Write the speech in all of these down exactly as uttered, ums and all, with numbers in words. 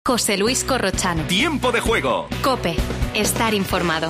José Luis Corrochano. Tiempo de juego. COPE. Estar informado.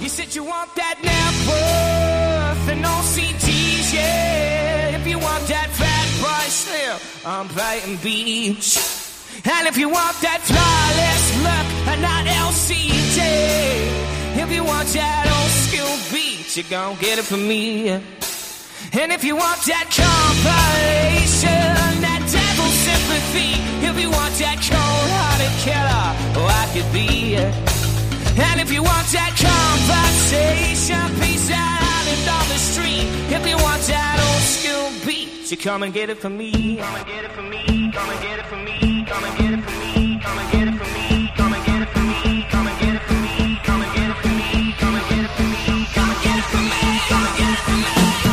And if you want that flawless look and not L C D, if you want that old school beat, you gon' get it from me. And if you want that compilation, that devil sympathy, if you want that cold-hearted killer, oh, I could be. And if you want that conversation, peace out and on the street, if you want that old school beat, you come and get it from me. Come and get it from me. Come and get it from me. Come and get it from me. Come and get it from me. Come and get it from me. Come and get it from me. Come and get it from me. Come and get it from me. Come and get it from me. Come and get it from me.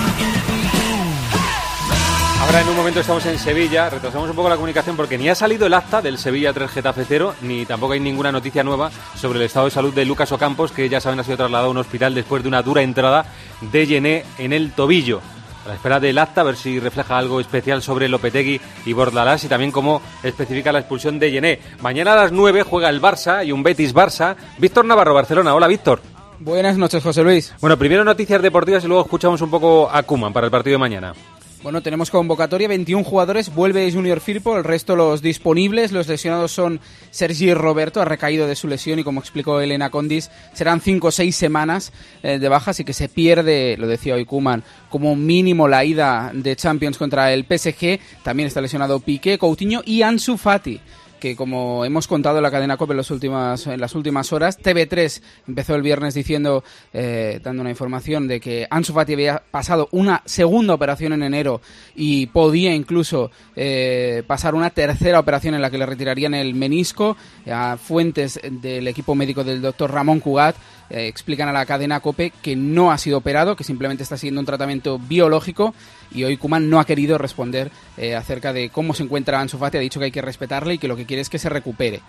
Ahora en un momento estamos en Sevilla, retrasamos un poco la comunicación porque ni ha salido el acta del Sevilla tres Getafe cero, ni tampoco hay ninguna noticia nueva sobre el estado de salud de Lucas Ocampos, que ya saben ha sido trasladado a un hospital después de una dura entrada de Yené en el tobillo. A la espera del acta, a ver si refleja algo especial sobre Lopetegui y Bordalás y también cómo especifica la expulsión de Yené. Mañana a las nueve juega el Barça y un Betis-Barça. Víctor Navarro, Barcelona. Hola, Víctor. Buenas noches, José Luis. Bueno, primero noticias deportivas y luego escuchamos un poco a Koeman para el partido de mañana. Bueno, tenemos convocatoria, veintiún jugadores, vuelve Junior Firpo, el resto los disponibles, los lesionados son Sergi Roberto, ha recaído de su lesión y como explicó Elena Condis, serán cinco o seis semanas eh, de baja, así que se pierde, lo decía hoy Koeman, como mínimo la ida de Champions contra el P S G, también está lesionado Piqué, Coutinho y Ansu Fati, que como hemos contado en la cadena COPE en las últimas, en las últimas horas, T V tres empezó el viernes diciendo, eh, dando una información de que Ansu Fati había pasado una segunda operación en enero y podía incluso eh, pasar una tercera operación en la que le retirarían el menisco. A fuentes del equipo médico del doctor Ramón Cugat eh, explican a la cadena COPE que no ha sido operado, que simplemente está siguiendo un tratamiento biológico, y hoy Koeman no ha querido responder eh, acerca de cómo se encuentra Ansu Fati, ha dicho que hay que respetarle y que lo que quiere es que se recupere.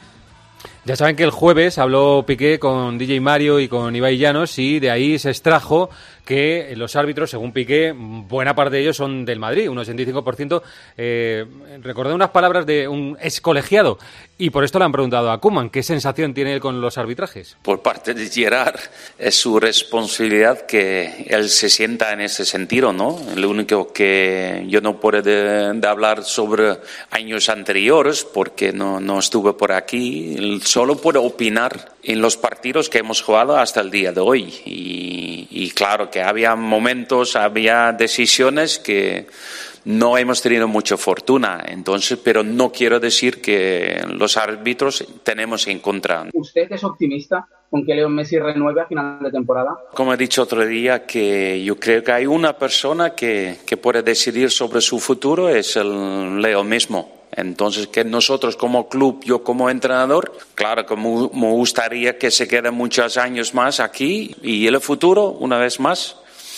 Ya saben que el jueves habló Piqué con D J Mario y con Ibai Llanos y de ahí se extrajo que los árbitros, según Piqué, buena parte de ellos son del Madrid, un ochenta y cinco por ciento. Eh, recordé unas palabras de un ex colegiado y por esto le han preguntado a Koeman qué sensación tiene él con los arbitrajes. Por parte de Gerard es su responsabilidad que él se sienta en ese sentido, ¿no? Lo único que yo no puedo de, de hablar sobre años anteriores porque no, no estuve por aquí, solo puedo opinar en los partidos que hemos jugado hasta el día de hoy y, y claro que había momentos, había decisiones que no hemos tenido mucha fortuna, entonces, pero no quiero decir que los árbitros tenemos en contra. ¿Usted es optimista con que Leo Messi renueve a final de temporada? Como he dicho otro día, que yo creo que hay una persona que, que puede decidir sobre su futuro, es el Leo mismo. Entonces, que nosotros como club, yo como entrenador, claro que me gustaría que se quede muchos años más aquí y el futuro, una vez más,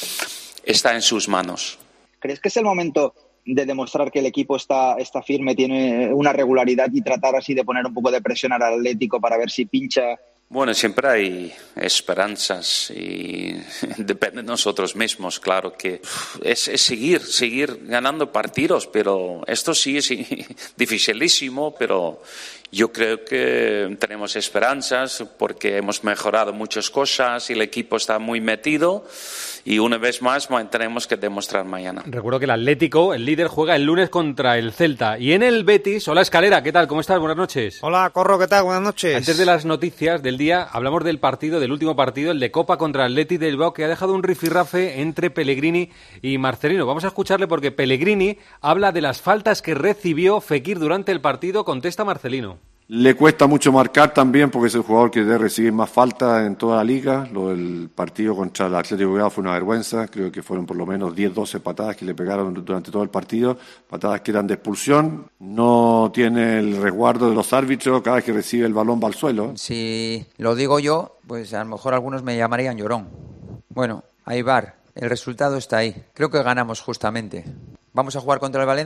está en sus manos. ¿Crees que es el momento de demostrar que el equipo está, está firme, tiene una regularidad y tratar así de poner un poco de presión al Atlético para ver si pincha? Bueno, siempre hay esperanzas y depende de nosotros mismos, claro que es, es seguir, seguir ganando partidos, pero esto sí es dificilísimo, pero yo creo que tenemos esperanzas porque hemos mejorado muchas cosas y el equipo está muy metido y una vez más tenemos que demostrar mañana. Recuerdo que el Atlético, el líder, juega el lunes contra el Celta y en el Betis. Hola Escalera, ¿qué tal? ¿Cómo estás? Buenas noches. Hola Corro, ¿qué tal? Buenas noches. Antes de las noticias del día, hablamos del partido, del último partido, el de Copa contra el Athletic de Bilbao, que ha dejado un rifirrafe entre Pellegrini y Marcelino. Vamos a escucharle porque Pellegrini habla de las faltas que recibió Fekir durante el partido, contesta Marcelino. Le cuesta mucho marcar también porque es el jugador que debe recibir más faltas en toda la liga. Lo del partido contra el Atlético de Bilbao fue una vergüenza. Creo que fueron por lo menos diez doce patadas que le pegaron durante todo el partido. Patadas que eran de expulsión. No tiene el resguardo de los árbitros. Cada vez que recibe el balón va al suelo. Si lo digo yo, pues a lo mejor algunos me llamarían llorón. Bueno, ahí va. El resultado está ahí. Creo que ganamos justamente. Vamos a jugar contra el Valencia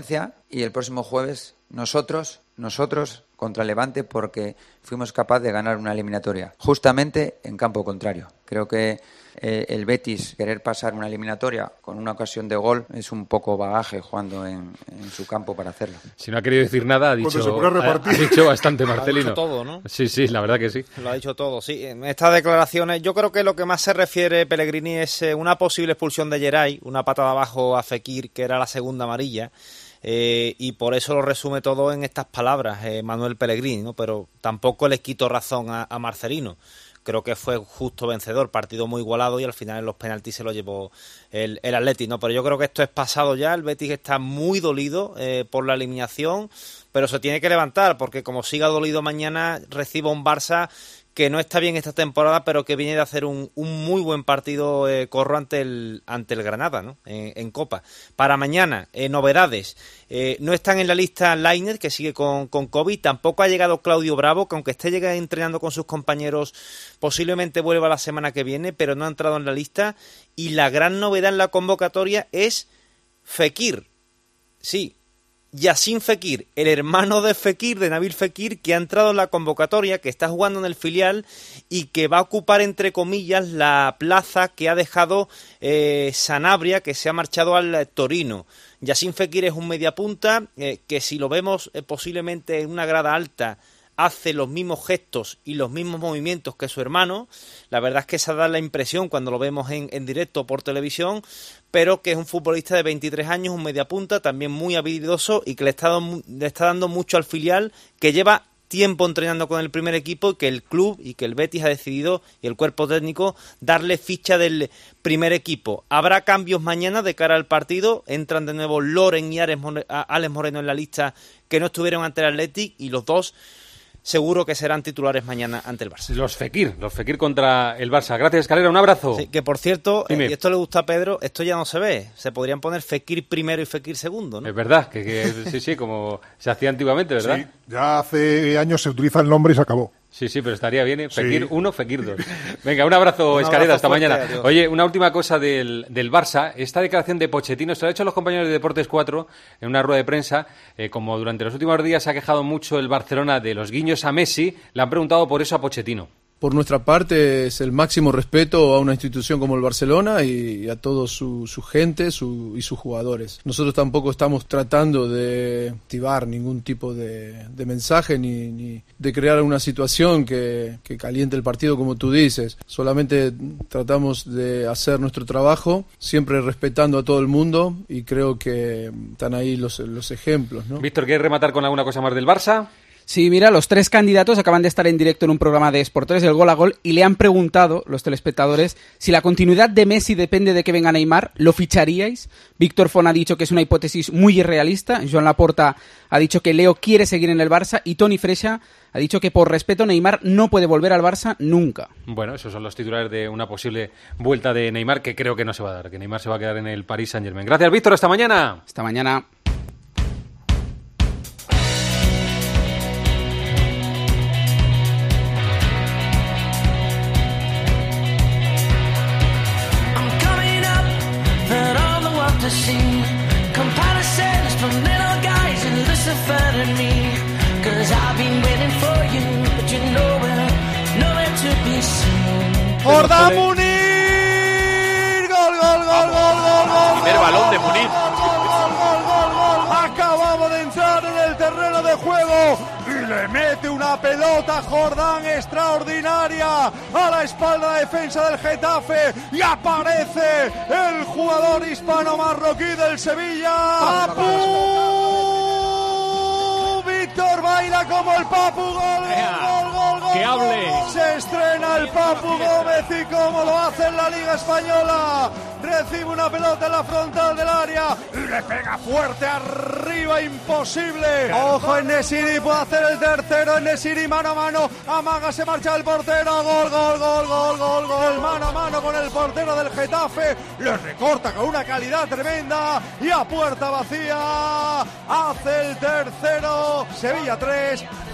y el próximo jueves nosotros, nosotros contra el Levante, porque fuimos capaces de ganar una eliminatoria, justamente en campo contrario. Creo que eh, el Betis querer pasar una eliminatoria con una ocasión de gol es un poco bagaje jugando en, en su campo para hacerlo. Si no ha querido decir nada, ha dicho, ha, ha dicho bastante Marcelino. Lo ha dicho todo, ¿no? Sí, sí, la verdad que sí. Lo ha dicho todo, sí. En estas declaraciones yo creo que lo que más se refiere Pellegrini es eh, una posible expulsión de Geray, una patada abajo a Fekir, que era la segunda amarilla. Eh, y por eso lo resume todo en estas palabras eh, Manuel Pellegrini, ¿no? Pero tampoco les quito razón a, a Marcelino. Creo que fue justo vencedor, partido muy igualado y al final en los penaltis se lo llevó el, el Athletic, ¿no? Pero yo creo que esto es pasado ya, el Betis está muy dolido eh, por la eliminación, pero se tiene que levantar porque como siga dolido mañana reciba un Barça que no está bien esta temporada, pero que viene de hacer un, un muy buen partido eh, Corro ante el ante el Granada, ¿no? En, en Copa. Para mañana, eh, novedades. Eh, no están en la lista Lainez, que sigue con, con COVID. Tampoco ha llegado Claudio Bravo, que aunque esté llegando, entrenando con sus compañeros, posiblemente vuelva la semana que viene, pero no ha entrado en la lista. Y la gran novedad en la convocatoria es Fekir. Sí, Yacine Fekir, el hermano de Fekir, de Nabil Fekir, que ha entrado en la convocatoria, que está jugando en el filial y que va a ocupar, entre comillas, la plaza que ha dejado eh, Sanabria, que se ha marchado al Torino. Yacine Fekir es un mediapunta eh, que si lo vemos eh, posiblemente en una grada alta hace los mismos gestos y los mismos movimientos que su hermano. La verdad es que esa da la impresión cuando lo vemos en, en directo por televisión, pero que es un futbolista de veintitrés años, un mediapunta, también muy habilidoso y que le está, dando, le está dando mucho al filial, que lleva tiempo entrenando con el primer equipo y que el club y que el Betis ha decidido, y el cuerpo técnico, darle ficha del primer equipo. Habrá cambios mañana de cara al partido, entran de nuevo Loren y Alex Moreno en la lista que no estuvieron ante el Athletic y los dos seguro que serán titulares mañana ante el Barça. Los Fekir, los Fekir contra el Barça. Gracias, Escalera, un abrazo. Sí, que por cierto, eh, y esto le gusta a Pedro, esto ya no se ve. Se podrían poner Fekir primero y Fekir segundo, ¿no? Es verdad, que, que sí, sí, como se hacía antiguamente, ¿verdad? Sí, ya hace años se utiliza el nombre y se acabó. Sí, sí, pero estaría bien, ¿eh? Fekir uno, sí. Fekir dos. Venga, un abrazo, un Escalera, abrazo hasta fuerte, mañana. Adiós. Oye, una última cosa del, del Barça. Esta declaración de Pochettino se lo ha hecho a los compañeros de Deportes cuatro en una rueda de prensa. Eh, como durante los últimos días se ha quejado mucho el Barcelona de los guiños a Messi, le han preguntado por eso a Pochettino. Por nuestra parte es el máximo respeto a una institución como el Barcelona y a toda su, su gente su, y sus jugadores. Nosotros tampoco estamos tratando de activar ningún tipo de, de mensaje ni, ni de crear una situación que, que caliente el partido, como tú dices. Solamente tratamos de hacer nuestro trabajo, siempre respetando a todo el mundo, y creo que están ahí los, los ejemplos, ¿no? Víctor, ¿quieres rematar con alguna cosa más del Barça? Sí, mira, los tres candidatos acaban de estar en directo en un programa de Sport tres, el Gol a Gol, y le han preguntado, los telespectadores, si la continuidad de Messi depende de que venga Neymar, ¿lo ficharíais? Víctor Fon ha dicho que es una hipótesis muy irrealista, Joan Laporta ha dicho que Leo quiere seguir en el Barça, y Toni Freixa ha dicho que por respeto Neymar no puede volver al Barça nunca. Bueno, esos son los titulares de una posible vuelta de Neymar, que creo que no se va a dar, que Neymar se va a quedar en el Paris Saint-Germain. Gracias, Víctor, hasta mañana. Hasta mañana. To see comparisons from little guys and listen to me, cause I've been waiting for you, but you know where, nowhere to be seen. Jordán Munir, gol, gol, gol, gol, gol, gol. Primer balón de Munir. Acabamos de entrar en el terreno de juego y le mete una pelota Jordán extraordinaria a la espalda de la defensa del Getafe y aparece el jugador hispano-marroquí del Sevilla. ¡Papu! Víctor baila como el Papu. Gol, gol, gol, gol. Que hable. Se estrena el Papu Gómez y como lo hace en la Liga Española. Recibe una pelota en la frontal del área y le pega fuerte arriba, imposible. Ojo, Enesiri puede hacer el tercero. Enesiri mano a mano, amaga, se marcha el portero. Gol, gol, gol, gol, gol, gol. Mano a mano con el portero del Getafe. Le recorta con una calidad tremenda y a puerta vacía hace el tercero. Sevilla tres,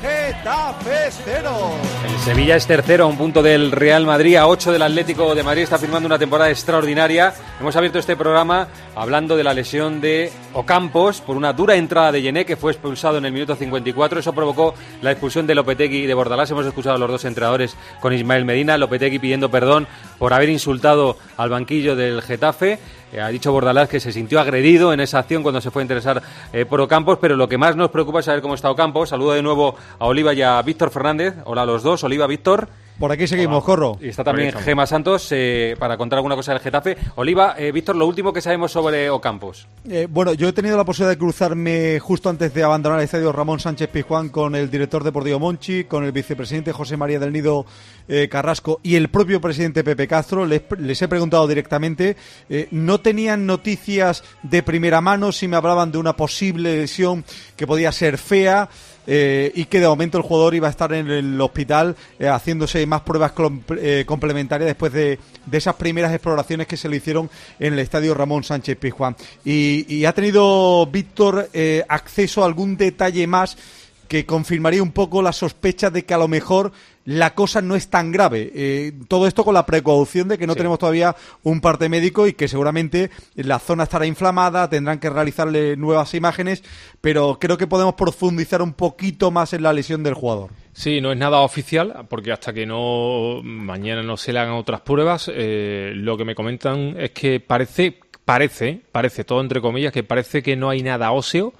Getafe cero. El Sevilla es tercero a un punto del Real Madrid, a ocho del Atlético de Madrid. Está firmando una temporada extraordinaria. Hemos abierto este programa hablando de la lesión de Ocampos por una dura entrada de Yené, que fue expulsado en el minuto cincuenta y cuatro. Eso provocó la expulsión de Lopetegui y de Bordalás. Hemos escuchado a los dos entrenadores con Ismael Medina. Lopetegui pidiendo perdón por haber insultado al banquillo del Getafe. Eh, ha dicho Bordalás que se sintió agredido en esa acción cuando se fue a interesar eh, por Ocampos, pero lo que más nos preocupa es saber cómo está Ocampos. Saludo de nuevo a Oliva y a Víctor Fernández. Hola a los dos. Oliva, Víctor. Por aquí seguimos, Hola. Corro. Y está también Gema Santos eh, para contar alguna cosa del Getafe. Oliva, eh, Víctor, lo último que sabemos sobre Ocampos. Eh, bueno, yo he tenido la posibilidad de cruzarme justo antes de abandonar el estadio Ramón Sánchez Pizjuán con el director deportivo Monchi, con el vicepresidente José María del Nido eh, Carrasco y el propio presidente Pepe Castro. Les, les he preguntado directamente. Eh, no tenían noticias de primera mano, si me hablaban de una posible lesión que podía ser fea. Eh, y que de momento el jugador iba a estar en el hospital eh, haciéndose más pruebas com- eh, complementarias después de, de esas primeras exploraciones que se le hicieron en el estadio Ramón Sánchez Pizjuán. Y, y ha tenido Víctor eh, acceso a algún detalle más que confirmaría un poco las sospechas de que a lo mejor la cosa no es tan grave. Eh, todo esto con la precaución de que no sí. tenemos todavía un parte médico y que seguramente la zona estará inflamada, tendrán que realizarle nuevas imágenes, pero creo que podemos profundizar un poquito más en la lesión del jugador. Sí, no es nada oficial, porque hasta que no mañana no se le hagan otras pruebas, eh, lo que me comentan es que parece, parece, parece, todo entre comillas, que parece que no hay nada óseo,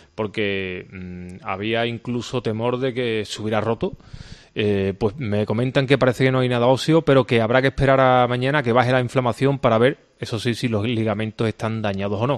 porque mmm, había incluso temor de que se hubiera roto. Eh, pues me comentan que parece que no hay nada óseo, pero que habrá que esperar a mañana que baje la inflamación para ver, eso sí, si los ligamentos están dañados o no.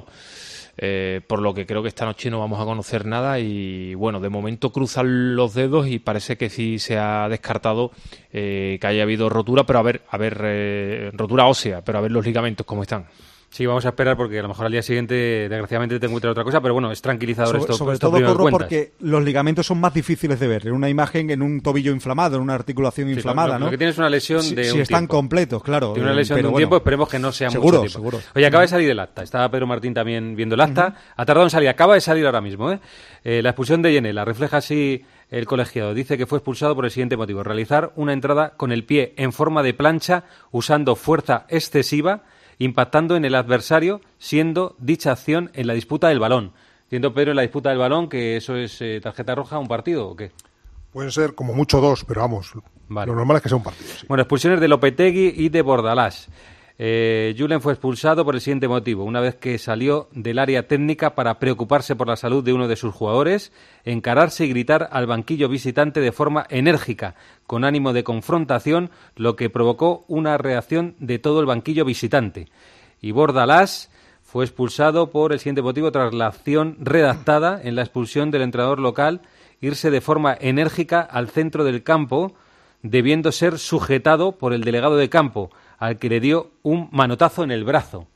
Eh, por lo que creo que esta noche no vamos a conocer nada y bueno, de momento cruzan los dedos y parece que sí se ha descartado eh, que haya habido rotura, pero a ver, a ver eh, rotura ósea, pero a ver los ligamentos cómo están. Sí, vamos a esperar porque a lo mejor al día siguiente desgraciadamente te encuentras otra cosa, pero bueno, es tranquilizador sobre, esto. Sobre esto todo, Corro, cuentas. Porque los ligamentos son más difíciles de ver. En una imagen, en un tobillo inflamado, en una articulación sí, inflamada, lo, ¿no? Lo que tienes es una lesión si, de si un están tiempo. completos, claro. Tiene una lesión pero de un bueno, tiempo, esperemos que no sea seguro, mucho tiempo. Seguro. Oye, acaba de salir el acta. Estaba Pedro Martín también viendo el acta. Uh-huh. Ha tardado en salir, acaba de salir ahora mismo. ¿eh? Eh, la expulsión de Yené la refleja así el colegiado. Dice que fue expulsado por el siguiente motivo: realizar una entrada con el pie en forma de plancha usando fuerza excesiva, impactando en el adversario, siendo dicha acción en la disputa del balón. Entiendo, Pedro, en la disputa del balón, que eso es eh, tarjeta roja, ¿un partido o qué? Pueden ser como mucho dos, pero vamos, vale. Lo normal es que sea un partido. Sí. Bueno, expulsiones de Lopetegui y de Bordalás. Eh, Julen fue expulsado por el siguiente motivo: una vez que salió del área técnica para preocuparse por la salud de uno de sus jugadores, encararse y gritar al banquillo visitante de forma enérgica, con ánimo de confrontación, lo que provocó una reacción de todo el banquillo visitante. Y Bordalás fue expulsado por el siguiente motivo tras la acción redactada en la expulsión del entrenador local, irse de forma enérgica al centro del campo, debiendo ser sujetado por el delegado de campo, al que le dio un manotazo en el brazo.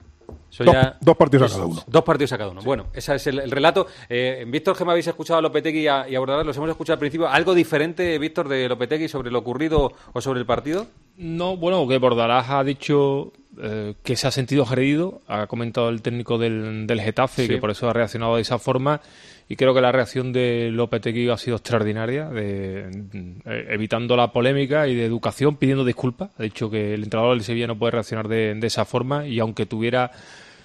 Eso dos, ya, dos partidos es, a cada uno. Dos partidos a cada uno. Sí. Bueno, ese es el, el relato. Eh, Víctor, ¿qué me habéis escuchado a Lopetegui y a, y a Bordalás? Los hemos escuchado al principio. ¿Algo diferente, Víctor, de Lopetegui sobre lo ocurrido o sobre el partido? No, bueno, que Bordalás ha dicho eh, que se ha sentido agredido. Ha comentado el técnico del, del Getafe, sí, que por eso ha reaccionado de esa forma. Y creo que la reacción de Lopetegui ha sido extraordinaria, de, eh, evitando la polémica y de educación, pidiendo disculpas. Ha dicho que el entrenador del Sevilla no puede reaccionar de, de esa forma y aunque tuviera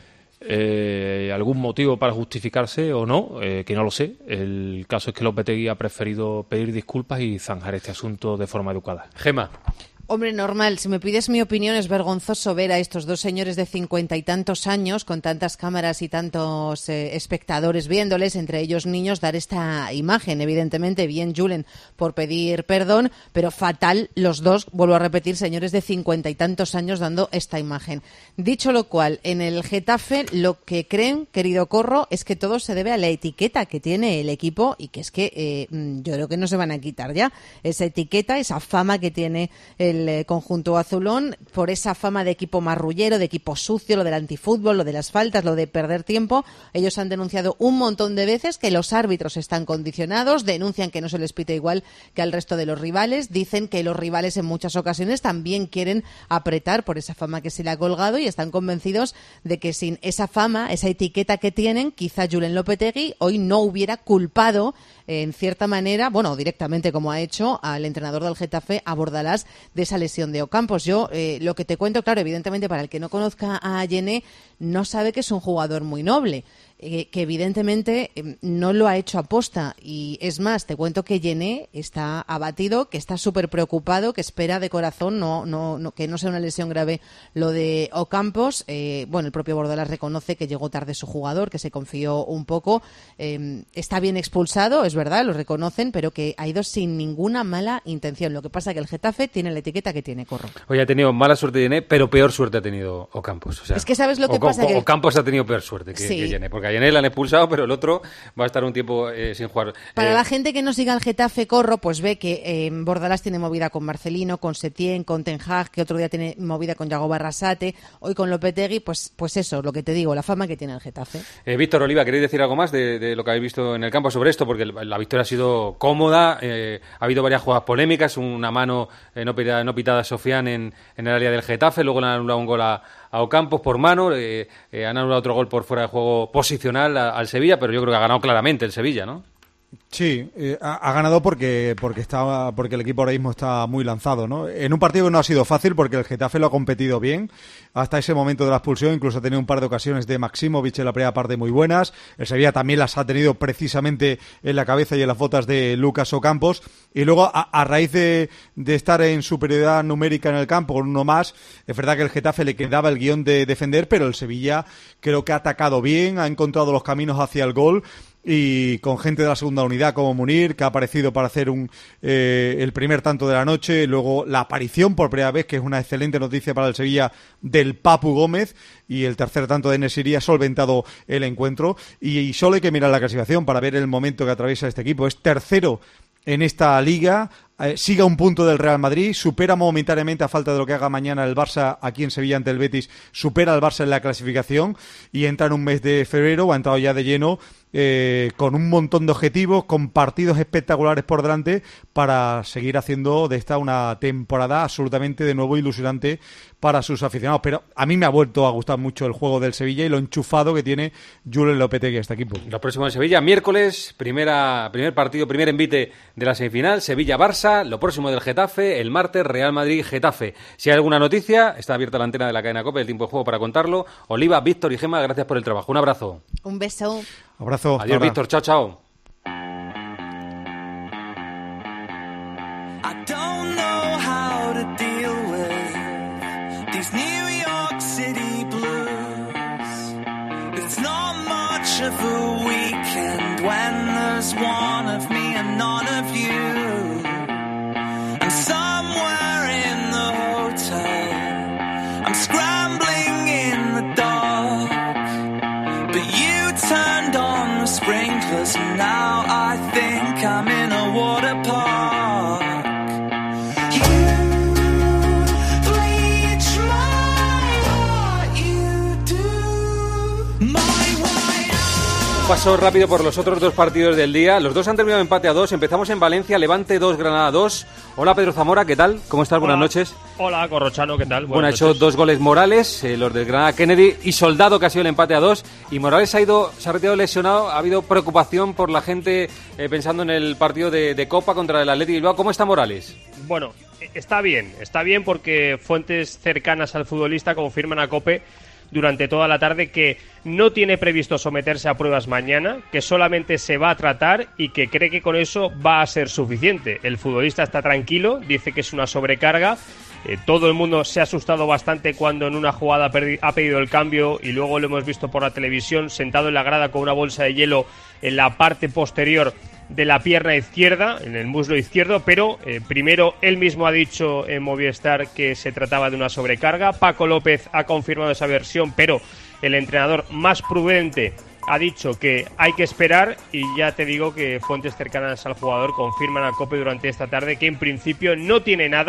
eh, algún motivo para justificarse o no, eh, que no lo sé, el caso es que Lopetegui ha preferido pedir disculpas y zanjar este asunto de forma educada. Gema. Hombre, normal. Si me pides mi opinión, es vergonzoso ver a estos dos señores de cincuenta y tantos años, con tantas cámaras y tantos eh, espectadores viéndoles, entre ellos niños, dar esta imagen. Evidentemente, bien Julen por pedir perdón, pero fatal los dos, vuelvo a repetir, señores de cincuenta y tantos años dando esta imagen. Dicho lo cual, en el Getafe lo que creen, querido Corro, es que todo se debe a la etiqueta que tiene el equipo y que es que eh, yo creo que no se van a quitar ya esa etiqueta, esa fama que tiene el el eh, conjunto azulón por esa fama de equipo marrullero, de equipo sucio, lo del antifútbol, lo de las faltas, lo de perder tiempo. Ellos han denunciado un montón de veces que los árbitros están condicionados, denuncian que no se les pite igual que al resto de los rivales, dicen que los rivales en muchas ocasiones también quieren apretar por esa fama que se le ha colgado y están convencidos de que sin esa fama, esa etiqueta que tienen, quizá Julen Lopetegui hoy no hubiera culpado eh, en cierta manera, bueno, directamente como ha hecho al entrenador del Getafe, a Bordalás, de esa lesión de Ocampos. Yo eh, lo que te cuento, claro, evidentemente para el que no conozca a Yené, no sabe que es un jugador muy noble. Eh, que evidentemente eh, no lo ha hecho aposta, y es más, te cuento que Yené está abatido, que está súper preocupado, que espera de corazón no, no, no, que no sea una lesión grave lo de Ocampos. Eh, bueno, el propio Bordalás reconoce que llegó tarde su jugador, que se confió un poco, eh, está bien expulsado, es verdad, lo reconocen, pero que ha ido sin ninguna mala intención. Lo que pasa es que el Getafe tiene la etiqueta que tiene, Corro. Hoy ha tenido mala suerte Yené, pero peor suerte ha tenido Ocampos. O sea, es que sabes lo que o, pasa o, que Ocampos ha tenido peor suerte que, sí. que Yené, porque a Yené le han expulsado, pero el otro va a estar un tiempo eh, sin jugar. Para eh, la gente que no siga al Getafe, Corro, pues ve que eh, Bordalás tiene movida con Marcelino, con Setién, con Ten Hag, que otro día tiene movida con Yago Barrasate, hoy con Lopetegui, pues pues eso, lo que te digo, la fama que tiene el Getafe. Eh, Víctor Oliva, ¿queréis decir algo más de, de lo que habéis visto en el campo sobre esto? Porque la victoria ha sido cómoda, eh, ha habido varias jugadas polémicas, una mano eh, no pitada, no pitada a Sofiane en, en el área del Getafe, luego le han anulado un gol a a Ocampos por mano, eh, eh, han anulado otro gol por fuera de juego posicional a, al Sevilla, pero yo creo que ha ganado claramente el Sevilla, ¿no? Sí, eh, ha, ha ganado porque porque estaba porque el equipo ahora mismo está muy lanzado, ¿no? En un partido que no ha sido fácil porque el Getafe lo ha competido bien hasta ese momento de la expulsión, incluso ha tenido un par de ocasiones de Maximovic en la primera parte muy buenas. El Sevilla también las ha tenido precisamente en la cabeza y en las botas de Lucas Ocampos, y luego a, a raíz de, de estar en superioridad numérica en el campo con uno más, es verdad que el Getafe le quedaba el guión de defender, pero el Sevilla creo que ha atacado bien, ha encontrado los caminos hacia el gol. Y con gente de la segunda unidad como Munir, que ha aparecido para hacer un eh, el primer tanto de la noche, luego la aparición por primera vez, que es una excelente noticia para el Sevilla, del Papu Gómez, y el tercer tanto de Nesiri ha solventado el encuentro. Y, y solo hay que mirar la clasificación para ver el momento que atraviesa este equipo. Es tercero en esta liga, eh, sigue a un punto del Real Madrid, supera momentáneamente, a falta de lo que haga mañana el Barça aquí en Sevilla ante el Betis, supera al Barça en la clasificación y entra en un mes de febrero, o ha entrado ya de lleno, eh, con un montón de objetivos, con partidos espectaculares por delante, para seguir haciendo de esta una temporada absolutamente de nuevo ilusionante para sus aficionados. Pero a mí me ha vuelto a gustar mucho el juego del Sevilla y lo enchufado que tiene Julen Lopetegui a este equipo. Lo próximo en Sevilla, miércoles, primera primer partido, primer envite de la semifinal, Sevilla-Barça. Lo próximo del Getafe, el martes, Real Madrid-Getafe. Si hay alguna noticia, está abierta la antena de la cadena COPE, el tiempo de juego para contarlo. Oliva, Víctor y Gemma, gracias por el trabajo. Un abrazo. Un beso. Abrazo. Adiós, Víctor. Chao, chao. I don't know how to deal with these New York City blues. It's not much of a weekend when there's one of me and none of you. And somewhere in the hotel, I'm scrambling in the dark. But you turned on the sprinklers and now I think I'm in a water park. You bleach my heart, you do. My white eyes. Un paso rápido por los otros dos partidos del día. Los dos han terminado empate a dos. Empezamos en Valencia, Levante dos, Granada dos. Hola Pedro Zamora, ¿qué tal? ¿Cómo estás? Buenas Hola. noches. Hola, Corrochano, ¿qué tal? Buenas Bueno, ha hecho noches. dos goles Morales, eh, los del Granada, Kennedy y Soldado, que ha sido el empate a dos. Y Morales ha ido, se ha retirado lesionado. Ha habido preocupación por la gente eh, pensando en el partido de, de Copa contra el Athletic Bilbao. ¿Cómo está Morales? Bueno, está bien, está bien porque fuentes cercanas al futbolista confirman a COPE durante toda la tarde que no tiene previsto someterse a pruebas mañana, que solamente se va a tratar y que cree que con eso va a ser suficiente. El futbolista está tranquilo, dice que es una sobrecarga. Eh, todo el mundo se ha asustado bastante cuando en una jugada perdi- ha pedido el cambio y luego lo hemos visto por la televisión sentado en la grada con una bolsa de hielo en la parte posterior de la pierna izquierda, en el muslo izquierdo, pero eh, primero él mismo ha dicho en Movistar que se trataba de una sobrecarga. Paco López ha confirmado esa versión, pero el entrenador más prudente ha dicho que hay que esperar, y ya te digo que fuentes cercanas al jugador confirman a COPE durante esta tarde que en principio no tiene nada,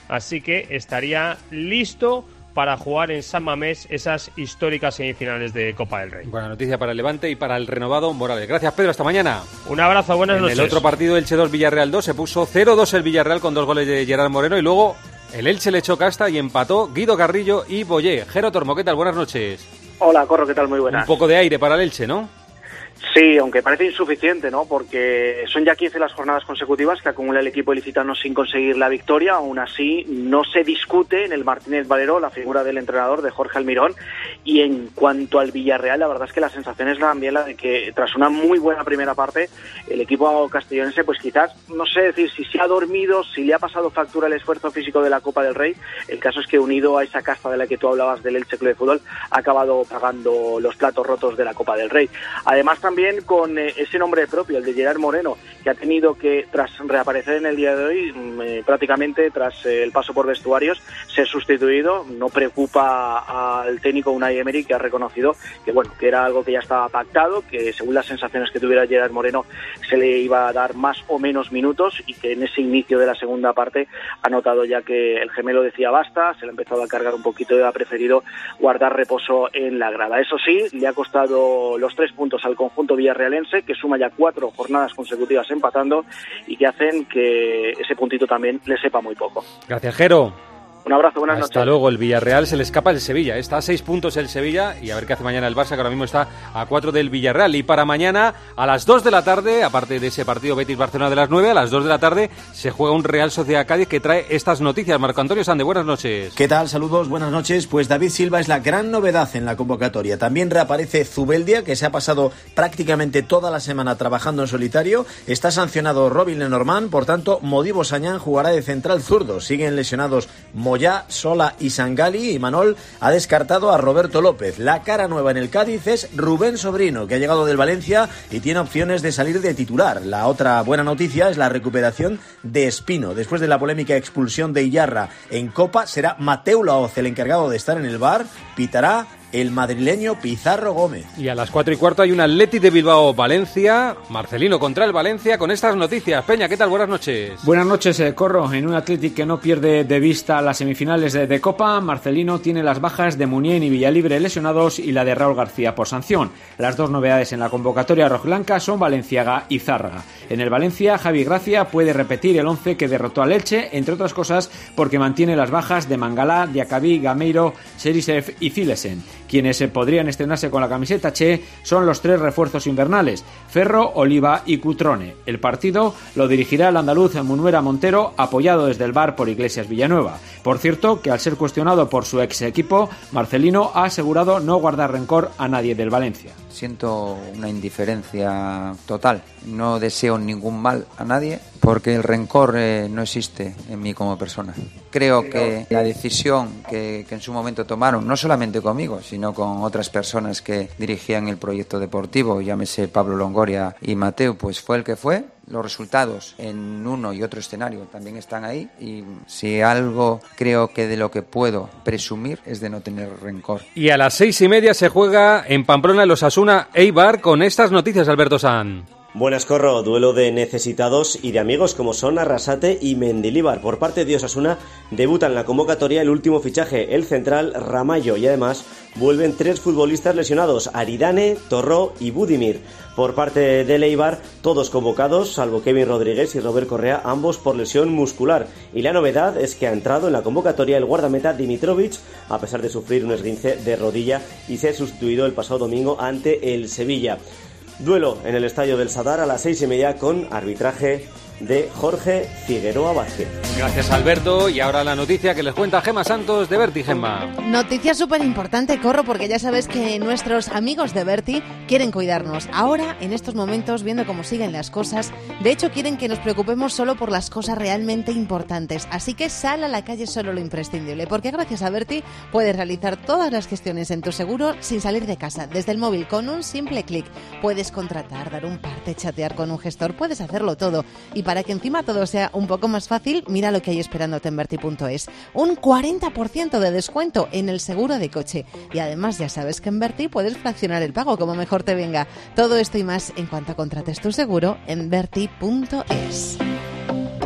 así que estaría listo para jugar en San Mamés esas históricas semifinales de Copa del Rey. Buena noticia para el Levante y para el renovado Morales. Gracias, Pedro, hasta mañana. Un abrazo, buenas en noches. En el otro partido, Elche dos, Villarreal dos, se puso cero dos el Villarreal con dos goles de Gerard Moreno y luego el Elche le echó casta y empató Guido Carrillo y Boyé. Jero Tormo, ¿qué tal? Buenas noches. Hola, Corro, ¿qué tal? Muy buenas. Un poco de aire para el Elche, ¿no? Sí, aunque parece insuficiente, ¿no? Porque son ya quince las jornadas consecutivas que acumula el equipo ilicitano sin conseguir la victoria. Aún así, no se discute en el Martínez Valero la figura del entrenador, de Jorge Almirón. Y en cuanto al Villarreal, la verdad es que la sensación es también la de que tras una muy buena primera parte, el equipo castellonense, pues quizás, no sé decir si se ha dormido, si le ha pasado factura el esfuerzo físico de la Copa del Rey. El caso es que unido a esa casta de la que tú hablabas del Elche Club de Fútbol, ha acabado pagando los platos rotos de la Copa del Rey. Además, también con eh, ese nombre propio, el de Gerard Moreno, que ha tenido que, tras reaparecer en el día de hoy, eh, prácticamente tras eh, el paso por vestuarios, ser sustituido. No preocupa al técnico Unai Emery, que ha reconocido que bueno, que era algo que ya estaba pactado, que según las sensaciones que tuviera Gerard Moreno se le iba a dar más o menos minutos, y que en ese inicio de la segunda parte ha notado ya que el gemelo decía basta, se le ha empezado a cargar un poquito y ha preferido guardar reposo en la grada. Eso sí, le ha costado los tres puntos al conjunto villarrealense, que suma ya cuatro jornadas consecutivas empatando y que hacen que ese puntito también le sepa muy poco. Gracias, Jero. Un abrazo, buenas Hasta noches. Hasta luego. El Villarreal se le escapa el Sevilla. Está a seis puntos el Sevilla y a ver qué hace mañana el Barça, que ahora mismo está a cuatro del Villarreal. Y para mañana, a las dos de la tarde, aparte de ese partido Betis-Barcelona de las nueve, a las dos de la tarde se juega un Real Sociedad-Cádiz que trae estas noticias. Marco Antonio Sande, buenas noches. ¿Qué tal? Saludos, buenas noches. Pues David Silva es la gran novedad en la convocatoria. También reaparece Zubeldia, que se ha pasado prácticamente toda la semana trabajando en solitario. Está sancionado Robin Lenormand, por tanto, Modibo Sañán jugará de central zurdo. Siguen lesionados Moyá, Sola y Sangali, y Manol ha descartado a Roberto López. La cara nueva en el Cádiz es Rubén Sobrino, que ha llegado del Valencia y tiene opciones de salir de titular. La otra buena noticia es la recuperación de Espino. Después de la polémica expulsión de Iyarra en Copa, será Mateu Laoz el encargado de estar en el V A R. Pitará el madrileño Pizarro Gómez. Y a las cuatro y cuarto hay un Athletic de Bilbao-Valencia. Marcelino contra el Valencia con estas noticias. Peña, ¿qué tal? Buenas noches. Buenas noches, eh, Corro. En un Athletic que no pierde de vista las semifinales de, de Copa, Marcelino tiene las bajas de Muniain y Villalibre lesionados y la de Raúl García por sanción. Las dos novedades en la convocatoria rojiblanca son Valenciaga y Zárraga. En el Valencia, Javi Gracia puede repetir el once que derrotó al Elche, entre otras cosas porque mantiene las bajas de Mangalá, Diacabí, Gameiro, Cherisev y Zilesen. Quienes podrían estrenarse con la camiseta Che son los tres refuerzos invernales, Ferro, Oliva y Cutrone. El partido lo dirigirá el andaluz Munuera Montero, apoyado desde el V A R por Iglesias Villanueva. Por cierto, que al ser cuestionado por su ex equipo, Marcelino ha asegurado no guardar rencor a nadie del Valencia. Siento una indiferencia total. No deseo ningún mal a nadie porque el rencor eh, no existe en mí como persona. Creo que la decisión que, que en su momento tomaron, no solamente conmigo, sino con otras personas que dirigían el proyecto deportivo, llámese Pablo Longoria y Mateo, pues fue el que fue. Los resultados en uno y otro escenario también están ahí, y si algo creo que de lo que puedo presumir es de no tener rencor. Y a las seis y media se juega en Pamplona el Osasuna Eibar con estas noticias, Alberto San. Buenas, Corro. Duelo de necesitados y de amigos como son Arrasate y Mendilibar. Por parte de Osasuna debuta en la convocatoria el último fichaje, el central Ramallo, y además vuelven tres futbolistas lesionados, Aridane, Torró y Budimir. Por parte del Eibar, todos convocados, salvo Kevin Rodríguez y Robert Correa, ambos por lesión muscular. Y la novedad es que ha entrado en la convocatoria el guardameta Dimitrovic, a pesar de sufrir un esguince de rodilla y ser sustituido el pasado domingo ante el Sevilla. Duelo en el estadio del Sadar a las seis y media con arbitraje de Jorge Figueroa Vázquez. Gracias, Alberto. Y ahora la noticia que les cuenta Gemma Santos de Berti. Gemma. Noticia súper importante, Corro, porque ya sabes que nuestros amigos de Berti quieren cuidarnos. Ahora, en estos momentos, viendo cómo siguen las cosas, de hecho quieren que nos preocupemos solo por las cosas realmente importantes. Así que sal a la calle solo lo imprescindible, porque gracias a Berti puedes realizar todas las gestiones en tu seguro sin salir de casa, desde el móvil, con un simple clic. Puedes contratar, dar un parte, chatear con un gestor, puedes hacerlo todo. Y para que encima todo sea un poco más fácil, mira lo que hay esperándote en Berti punto es. Un cuarenta por ciento de descuento en el seguro de coche. Y además ya sabes que en Berti puedes fraccionar el pago como mejor te venga. Todo esto y más en cuanto contrates tu seguro en Berti punto es.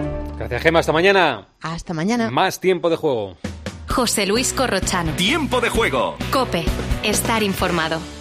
Gracias, Gemma. Hasta mañana. Hasta mañana. Más tiempo de juego. José Luis Corrochano. Tiempo de juego. COPE. Estar informado.